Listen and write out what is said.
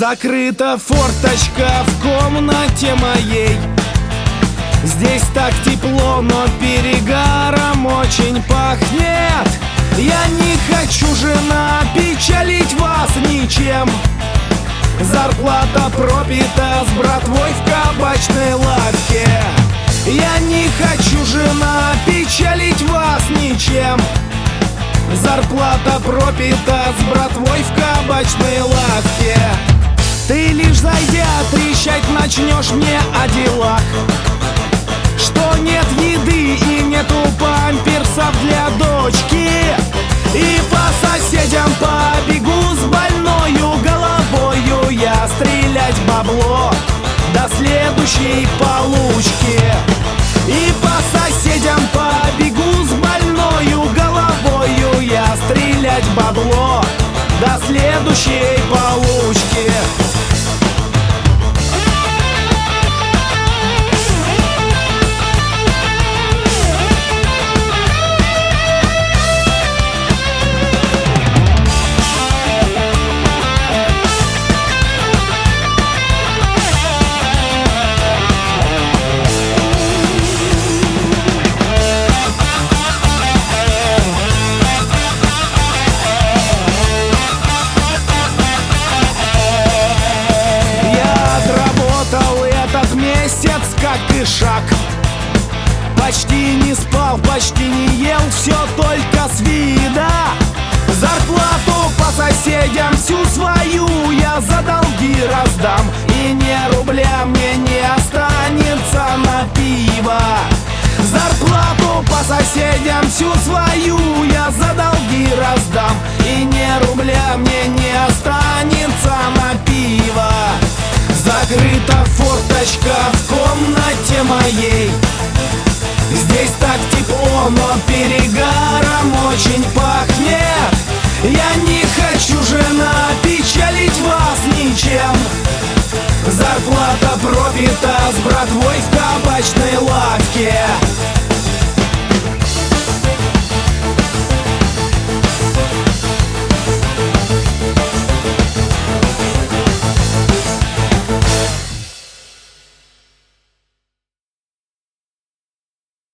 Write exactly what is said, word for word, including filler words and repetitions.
Закрыта форточка в комнате моей. Здесь так тепло, но перегаром очень пахнет. Я не хочу, жена, печалить вас ничем. Зарплата пропита с братвой в кабачной лавке. Я не хочу, жена, печалить вас ничем. Зарплата пропита с братвой в кабачной лавке. Ты лишь зайдя трещать начнешь мне о делах, что нет еды и нету памперсов для дочки. И по соседям побегу с больною головою я стрелять бабло до следующей получки. И по соседям побегу с больною головою я стрелять бабло до следующей получки. Как и шаг. Почти не спал, почти не ел, все только с вида. Зарплату по соседям всю свою я за долги раздам, и ни рубля мне не останется на пиво. Зарплату по соседям всю свою я за долги раздам, и ни рубля мне не останется на пиво. Закрыта форточка в комнате моей. Здесь так тепло, но перегаром очень пахнет. Я не хочу, жена, печалить вас ничем. Зарплата пропита с братвой в кабачной лавке.